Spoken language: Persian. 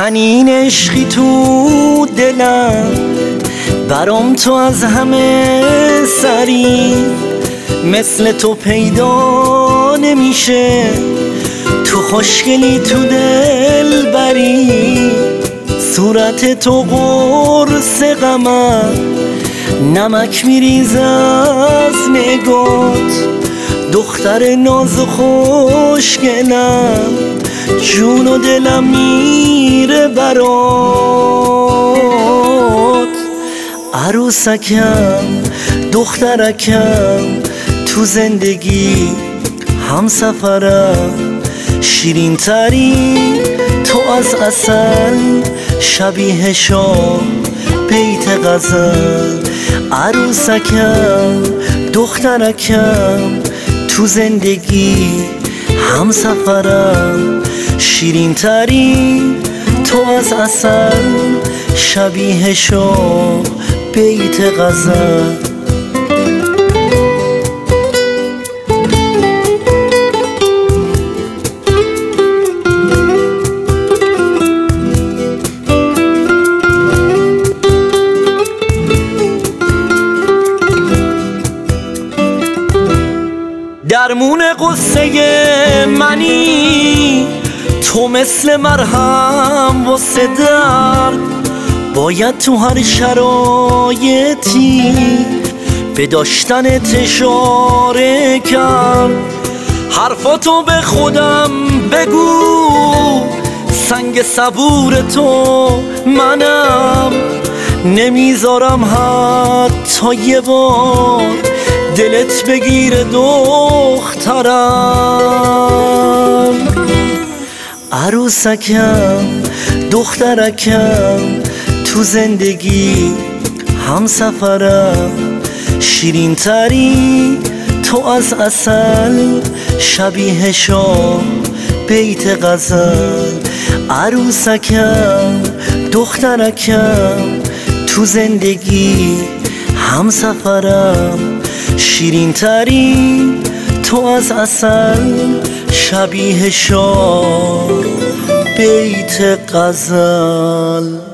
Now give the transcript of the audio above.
حنین عشقی تو دلم، برام تو از همه سری، مثل تو پیدا نمیشه، تو خوشگلی تو دل بری، صورت تو قرص غمم، نمک میریز از نگات، دختر ناز و خوشگلم، جون و دلم میره برات. عروسکم دخترکم تو زندگی همسفرم، شیرین تری تو از عسل، شبیه شاه بیت غزل. عروسکم دخترکم تو زندگی همسفرم، شیرین تری تو از عسل، شبیه شاه بیت غزل. درمون قصه منی تو، مثل مرهم واسه درد، باید تو هر شرایطی به داشتنت اشاره کرد. حرفاتو به خودم بگو، سنگ صبور تو منم، نمیذارم حتی یه بار دلت بگیره دخترم. عروسکم دخترکم تو زندگی همسفرم، شیرین تری تو از عسل، شبیه شاه بیت غزل. عروسکم دخترکم تو زندگی همسفرم، شیرین تری تو از عسل، شبیه شاه بیت غزل.